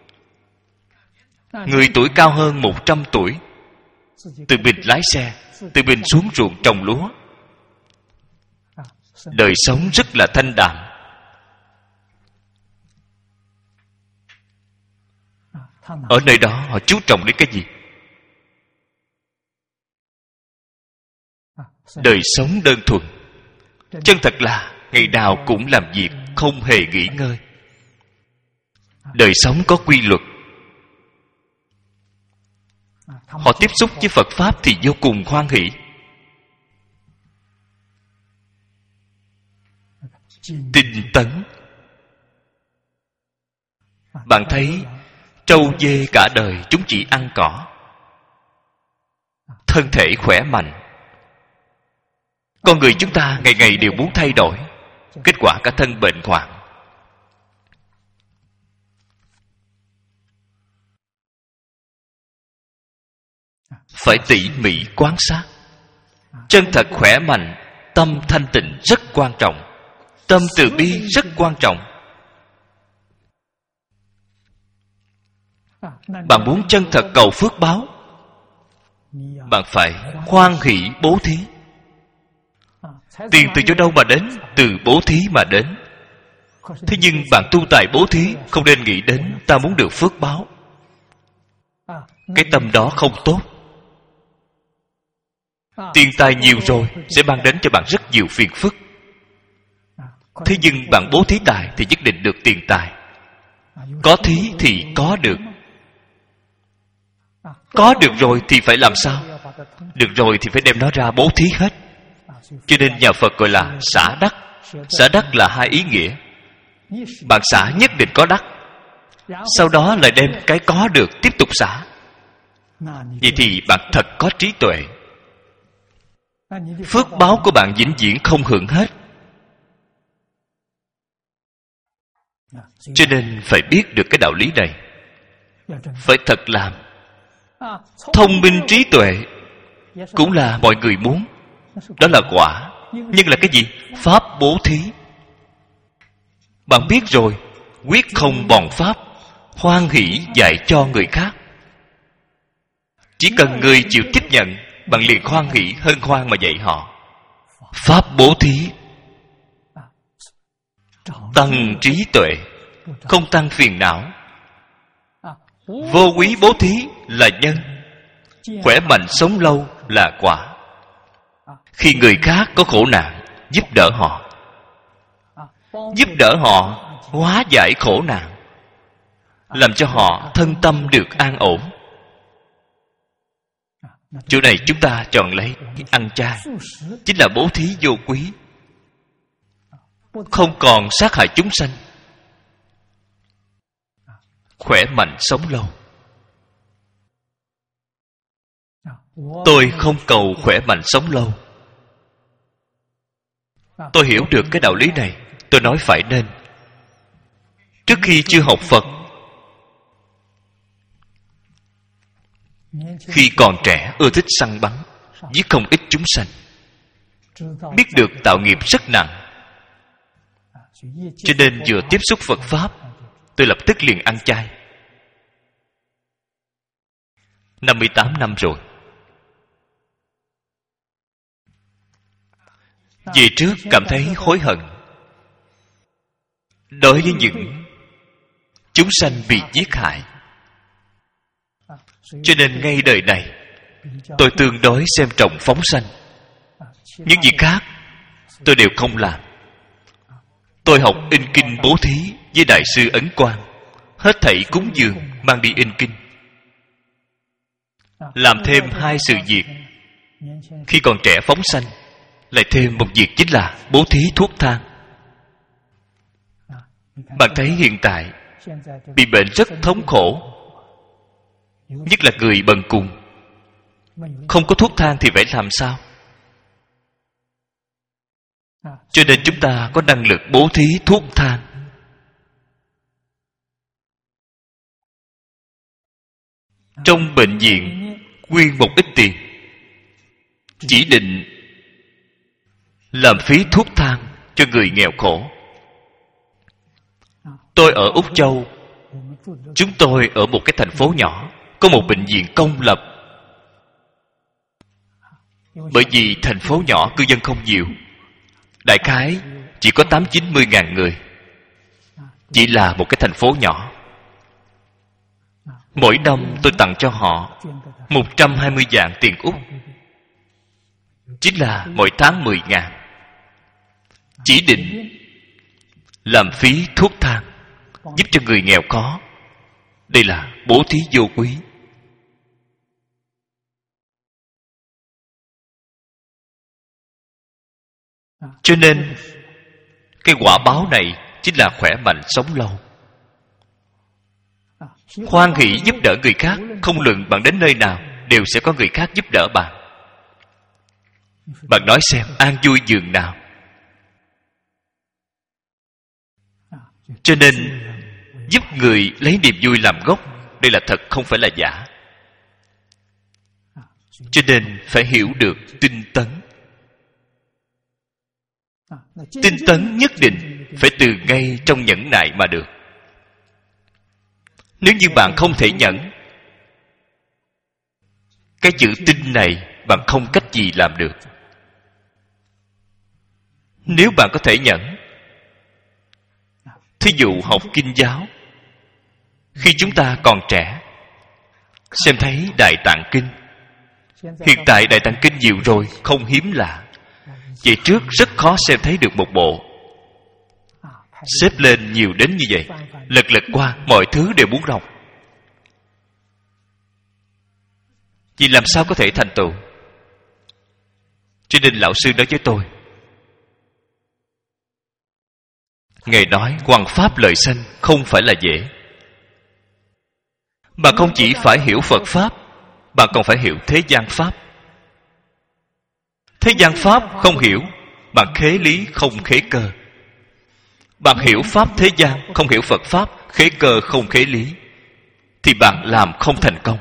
người tuổi cao hơn 100 tuổi, tự mình lái xe, tự mình xuống ruộng trồng lúa. Đời sống rất là thanh đạm. Ở nơi đó họ chú trọng đến cái gì? Đời sống đơn thuần. Chân thật là ngày nào cũng làm việc, không hề nghỉ ngơi. Đời sống có quy luật. Họ tiếp xúc với Phật Pháp thì vô cùng hoan hỷ. Tinh tấn. Bạn thấy trâu dê cả đời chúng chỉ ăn cỏ, thân thể khỏe mạnh. Con người chúng ta ngày ngày đều muốn thay đổi, kết quả cả thân bệnh hoạn. Phải tỉ mỉ quan sát. Chân thật khỏe mạnh, tâm thanh tịnh rất quan trọng, tâm từ bi rất quan trọng. Bạn muốn chân thật cầu phước báo, bạn phải hoan hỷ bố thí. Tiền từ chỗ đâu mà đến? Từ bố thí mà đến. Thế nhưng bạn tu tài bố thí không nên nghĩ đến ta muốn được phước báo. Cái tâm đó không tốt. Tiền tài nhiều rồi sẽ mang đến cho bạn rất nhiều phiền phức. Thế nhưng bạn bố thí tài thì nhất định được tiền tài. Có thí thì có được. Có được rồi thì phải làm sao? Được rồi thì phải đem nó ra bố thí hết. Cho nên nhà Phật gọi là xả đắc. Xả đắc là hai ý nghĩa. Bạn xả nhất định có đắc, sau đó lại đem cái có được tiếp tục xả. Vậy thì bạn thật có trí tuệ. Phước báo của bạn vĩnh viễn không hưởng hết. Cho nên phải biết được cái đạo lý này. Phải thật làm. Thông minh trí tuệ cũng là mọi người muốn. Đó là quả. Nhưng là cái gì? Pháp bố thí. Bạn biết rồi, quyết không bòn pháp, hoan hỷ dạy cho người khác. Chỉ cần người chịu tiếp nhận, bạn liền hoan hỷ hân hoan mà dạy họ. Pháp bố thí tăng trí tuệ, không tăng phiền não. Vô quý bố thí là nhân, khỏe mạnh sống lâu là quả. Khi người khác có khổ nạn, giúp đỡ họ, giúp đỡ họ hóa giải khổ nạn, làm cho họ thân tâm được an ổn. Chỗ này chúng ta chọn lấy ăn chay, chính là bố thí vô quý, không còn sát hại chúng sanh, khỏe mạnh sống lâu. Tôi không cầu khỏe mạnh sống lâu. Tôi hiểu được cái đạo lý này, tôi nói phải nên. Trước khi chưa học Phật, Khi còn trẻ ưa thích săn bắn, giết không ít chúng sanh, biết được tạo nghiệp rất nặng, cho nên vừa tiếp xúc Phật Pháp, tôi lập tức liền ăn chay. 58 năm rồi. Về trước cảm thấy hối hận đối với những chúng sanh bị giết hại, cho nên ngay đời này tôi tương đối xem trọng phóng sanh. Những việc khác tôi đều không làm. Tôi học in kinh bố thí với Đại sư Ấn Quang, hết thảy cúng dường mang đi in kinh. Làm thêm 2 sự việc. Khi còn trẻ phóng sanh, lại thêm một việc chính là bố thí thuốc thang. Bạn thấy hiện tại bị bệnh rất thống khổ, nhất là người bần cùng, không có thuốc thang thì phải làm sao? Cho nên chúng ta có năng lực bố thí thuốc thang. Trong bệnh viện quyên một ít tiền, chỉ định làm phí thuốc thang cho người nghèo khổ. Tôi ở Úc Châu, chúng tôi ở một cái thành phố nhỏ, có một bệnh viện công lập. Bởi vì thành phố nhỏ cư dân không nhiều, đại khái chỉ có 80-90 ngàn người, chỉ là một cái thành phố nhỏ. Mỗi năm tôi tặng cho họ 120 vạn tiền Úc, chính là mỗi tháng 10 ngàn. Chỉ định làm phí thuốc thang, giúp cho người nghèo khó. Đây là bố thí vô quý. Cho nên cái quả báo này chính là khỏe mạnh sống lâu. Hoan hỷ giúp đỡ người khác, không luận bạn đến nơi nào đều sẽ có người khác giúp đỡ bạn. Bạn nói xem an vui dường nào. Cho nên giúp người lấy niềm vui làm gốc, đây là thật, không phải là giả. Cho nên phải hiểu được tinh tấn. Tinh tấn nhất định phải từ ngay trong nhẫn nại mà được. Nếu như bạn không thể nhẫn, cái chữ tinh này bạn không cách gì làm được. Nếu bạn có thể nhẫn, thí dụ học kinh giáo, khi chúng ta còn trẻ, xem thấy Đại Tạng Kinh. Hiện tại Đại Tạng Kinh nhiều rồi, không hiếm lạ. Vậy trước rất khó xem thấy được một bộ. Xếp lên nhiều đến như vậy, lật qua, mọi thứ đều muốn đọc. Vì làm sao có thể thành tựu? Cho nên lão sư nói với tôi, Ngài nói hoằng pháp lợi sanh không phải là dễ. Bạn không chỉ phải hiểu Phật Pháp, bạn còn phải hiểu thế gian Pháp. Thế gian Pháp không hiểu, bạn khế lý không khế cơ. Bạn hiểu Pháp thế gian, không hiểu Phật Pháp, khế cơ không khế lý, thì bạn làm không thành công.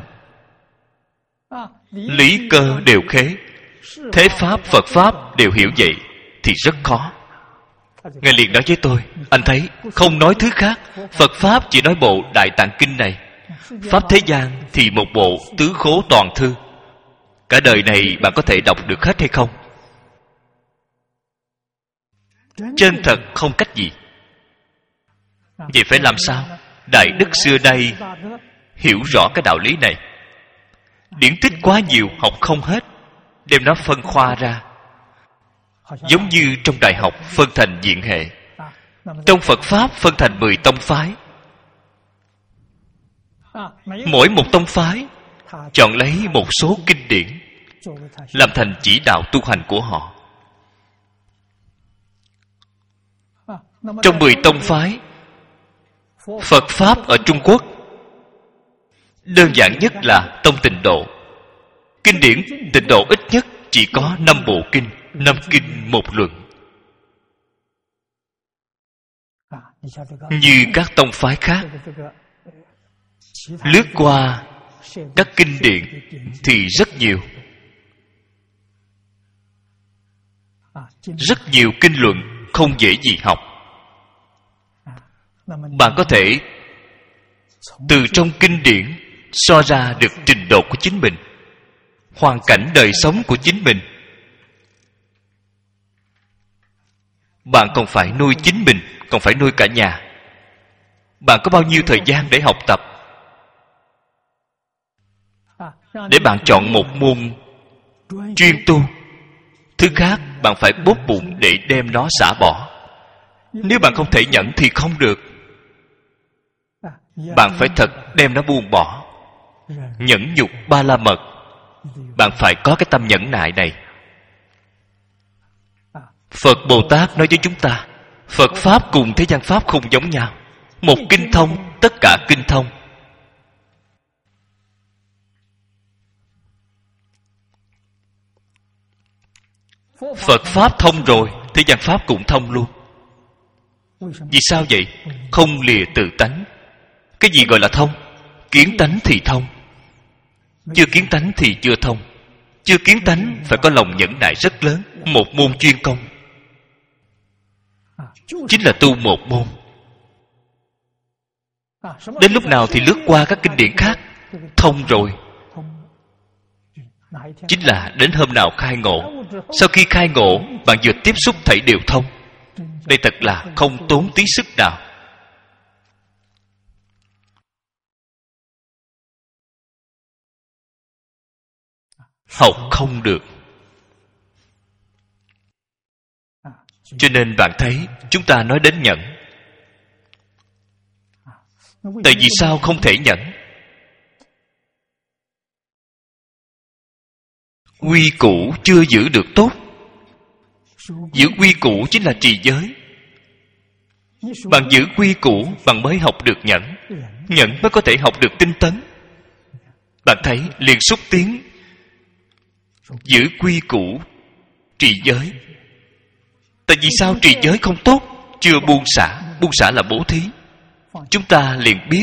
Lý cơ đều khế, thế Pháp, Phật Pháp đều hiểu vậy, thì rất khó. Ngài liền nói với tôi, anh thấy, không nói thứ khác, Phật Pháp chỉ nói bộ Đại Tạng Kinh này, Pháp thế gian thì một bộ Tứ Khố Toàn Thư. Cả đời này bạn có thể đọc được hết hay không? Chân thật không cách gì. Vậy phải làm sao? Đại đức xưa đây hiểu rõ cái đạo lý này. Điển tích quá nhiều, học không hết, đem nó phân khoa ra. Giống như trong đại học phân thành viện hệ, trong Phật Pháp phân thành 10 tông phái. Mỗi một tông phái chọn lấy một số kinh điển làm thành chỉ đạo tu hành của họ. Trong 10 tông phái, Phật Pháp ở Trung Quốc đơn giản nhất là tông Tịnh Độ. Kinh điển Tịnh Độ ít nhất chỉ có 5 bộ kinh, 5 kinh 1 luận. Như các tông phái khác, lướt qua các kinh điển thì rất nhiều. Rất nhiều kinh luận không dễ gì học. Bạn có thể từ trong kinh điển so ra được trình độ của chính mình, hoàn cảnh đời sống của chính mình. Bạn còn phải nuôi chính mình, còn phải nuôi cả nhà. Bạn có bao nhiêu thời gian để học tập? Để bạn chọn một môn chuyên tu, thứ khác bạn phải bóp bụng để đem nó xả bỏ. Nếu bạn không thể nhận thì không được. Bạn phải thật đem nó buông bỏ. Nhẫn nhục ba la mật, bạn phải có cái tâm nhẫn nại này. Phật Bồ Tát nói với chúng ta, Phật Pháp cùng thế gian Pháp không giống nhau. Một kinh thông, tất cả kinh thông. Phật Pháp thông rồi, thế gian Pháp cũng thông luôn. Vì sao vậy? Không lìa từ tánh. Cái gì gọi là thông? Kiến tánh thì thông, chưa kiến tánh thì chưa thông. Chưa kiến tánh phải có lòng nhẫn nại rất lớn. Một môn chuyên công chính là tu một môn. Đến lúc nào thì lướt qua các kinh điển khác, thông rồi. Chính là đến hôm nào khai ngộ. Sau khi khai ngộ, bạn vừa tiếp xúc thảy đều thông. Đây thật là không tốn tí sức nào. Học không được. Cho nên bạn thấy chúng ta nói đến nhẫn. Tại vì sao không thể nhẫn? Quy củ chưa giữ được tốt. Giữ quy củ chính là trì giới. Bạn giữ quy củ, bạn mới học được nhẫn. Nhẫn mới có thể học được tinh tấn. Bạn thấy liền xúc tiến giữ quy củ, trì giới. Tại vì sao trì giới không tốt? Chưa buông xả. Buông xả là bố thí. Chúng ta liền biết.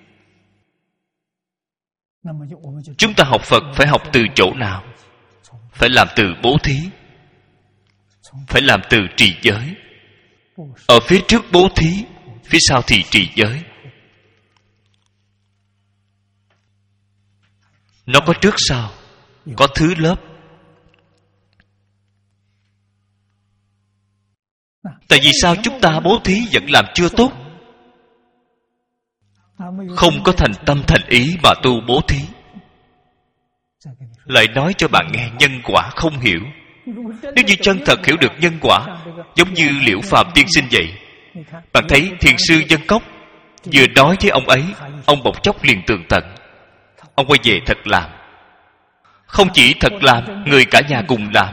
Chúng ta học Phật phải học từ chỗ nào? Phải làm từ bố thí, phải làm từ trì giới. Ở phía trước bố thí, phía sau thì trì giới. Nó có trước sau, có thứ lớp. Tại vì sao chúng ta bố thí vẫn làm chưa tốt? Không có thành tâm thành ý mà tu bố thí. Lại nói cho bạn nghe nhân quả không hiểu. Nếu như chân thật hiểu được nhân quả, giống như Liễu Phàm tiên sinh vậy. Bạn thấy thiền sư Dân Cốc vừa nói với ông ấy, ông bỗng chốc liền tường tận. Ông quay về thật làm. Không chỉ thật làm, người cả nhà cùng làm.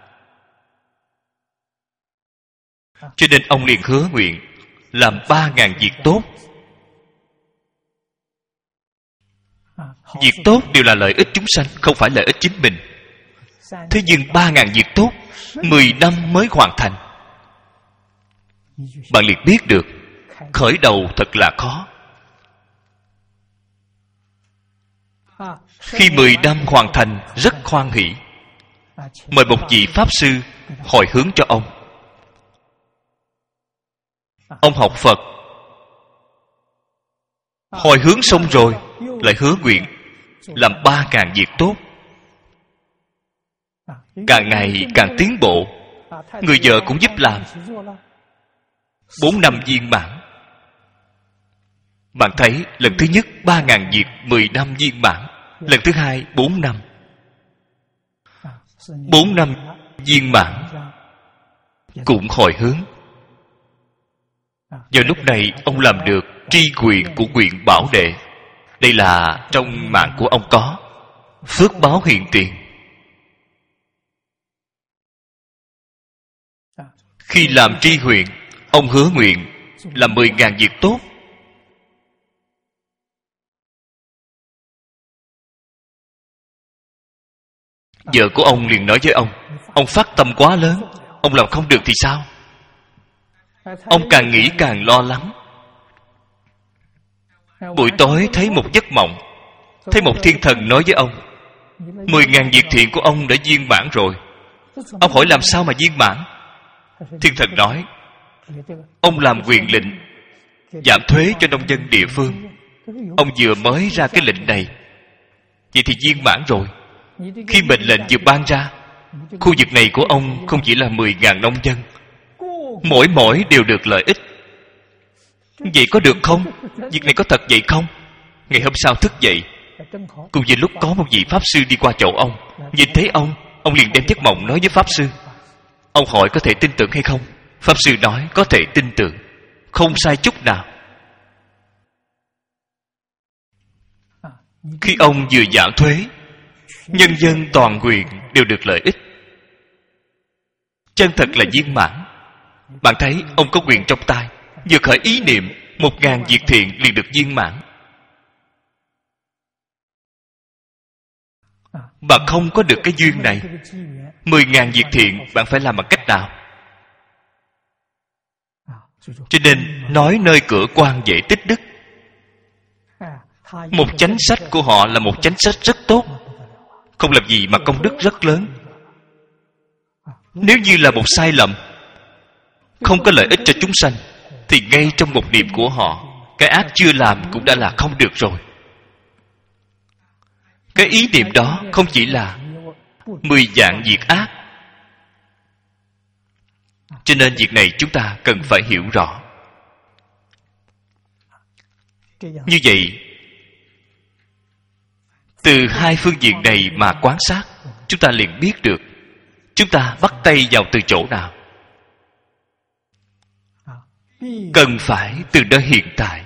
Cho nên ông liền hứa nguyện làm 3.000 việc tốt. Việc tốt đều là lợi ích chúng sanh, không phải lợi ích chính mình. Thế nhưng 3.000 việc tốt 10 năm mới hoàn thành. Bạn liền biết được khởi đầu thật là khó. Khi 10 năm hoàn thành rất hoan hỷ. Mời một vị Pháp Sư hồi hướng cho ông. Ông học Phật, hồi hướng xong rồi lại hứa nguyện làm 3.000 việc tốt. Càng ngày càng tiến bộ. Người vợ cũng giúp làm. 4 năm viên mãn. Bạn thấy lần thứ nhất 3.000 việc 10 năm viên mãn. Lần thứ hai 4 năm. 4 năm viên mãn cũng hồi hướng. Vào lúc này ông làm được tri quyền của quyền bảo đệ. Đây là trong mạng của ông có. Phước báo hiện tiền. Khi làm tri huyện, ông hứa nguyện làm 10.000 việc tốt. Vợ của ông liền nói với ông phát tâm quá lớn, ông làm không được thì sao? Ông càng nghĩ càng lo lắng. Buổi tối thấy một giấc mộng. thấy một thiên thần nói với ông: 10.000 việc thiện của ông đã viên mãn rồi. Ông hỏi làm sao mà viên mãn? Thiên thần nói: ông làm quyền lệnh giảm thuế cho nông dân địa phương. Ông vừa mới ra cái lệnh này, vậy thì viên mãn rồi. Khi mệnh lệnh vừa ban ra, khu vực này của ông không chỉ là 10.000 nông dân, mỗi đều được lợi ích. Vậy có được không? Việc này có thật vậy không? Ngày hôm sau thức dậy, cùng với lúc có một vị pháp sư đi qua chỗ ông, nhìn thấy ông liền đem giấc mộng nói với pháp sư. Ông hỏi có thể tin tưởng hay không? Pháp sư nói có thể tin tưởng, không sai chút nào. Khi ông vừa giảm thuế, nhân dân toàn huyện đều được lợi ích. Chân thật là viên mãn. Bạn thấy ông có quyền trong tay, vừa khởi ý niệm 1.000 việc thiện liền được viên mãn. Bạn không có được cái duyên này, 10.000 việc thiện bạn phải làm bằng cách nào? Cho nên nói nơi cửa quan dễ tích đức. Một chánh sách của họ là một chánh sách rất tốt, không làm gì mà công đức rất lớn. Nếu như là một sai lầm, không có lợi ích cho chúng sanh, thì ngay trong một niệm của họ, cái ác chưa làm cũng đã là không được rồi. Cái ý niệm đó không chỉ là 10 vạn việc ác. Cho nên việc này chúng ta cần phải hiểu rõ. Như vậy, từ hai phương diện này mà quan sát, chúng ta liền biết được chúng ta bắt tay vào từ chỗ nào. Cần phải từ nơi hiện tại,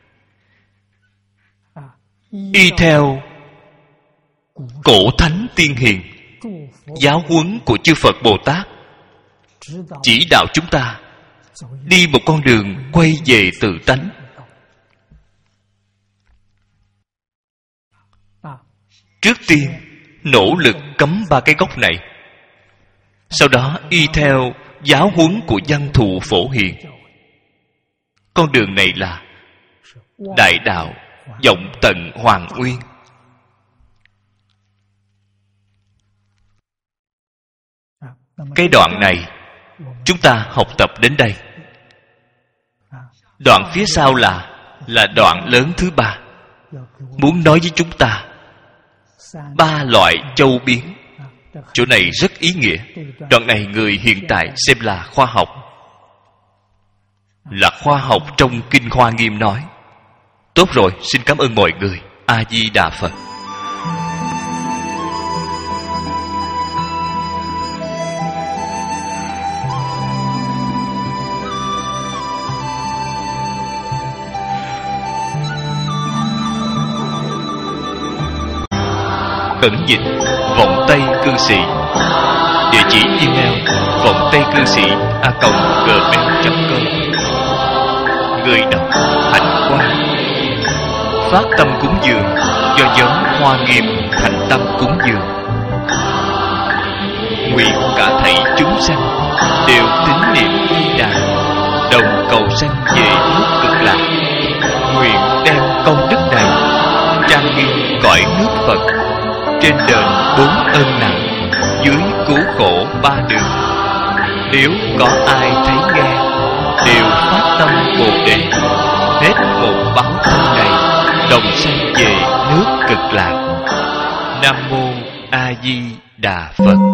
y theo cổ thánh tiên hiền, giáo huấn của chư Phật Bồ Tát, chỉ đạo chúng ta đi một con đường quay về tự tánh. Trước tiên nỗ lực cấm 3 cái gốc này, sau đó y theo giáo huấn của văn thù phổ hiền. Con đường này là đại đạo vọng tận hoàn nguyên. Cái đoạn này chúng ta học tập đến đây. Đoạn phía sau là đoạn lớn thứ 3, muốn nói với chúng ta 3 loại châu biến. Chỗ này rất ý nghĩa. Đoạn này người hiện tại xem là khoa học, là khoa học trong Kinh Hoa Nghiêm nói. Tốt rồi, xin cảm ơn mọi người. A Di Đà Phật. Khẩn dịch Vọng Tây Cư Sĩ. Địa chỉ email vongtaicư sĩ@gmail.com. Người đọc Hạnh Quang. Phát tâm cúng dường do nhóm Hoa Nghiêm Thành Tâm cúng dường. Nguyện cả thảy chúng sanh đều tín niệm Di Đà, đồng cầu sanh về nước Cực Lạc. Nguyện đem công đức này trang nghiêm cõi nước Phật, trên đền 4 ân nặng, dưới cứu khổ 3 đường. Nếu có ai thấy nghe, đều phát tâm Bồ Đề, hết một báo thân này, đồng sanh về nước Cực Lạc. Nam mô A Di Đà Phật.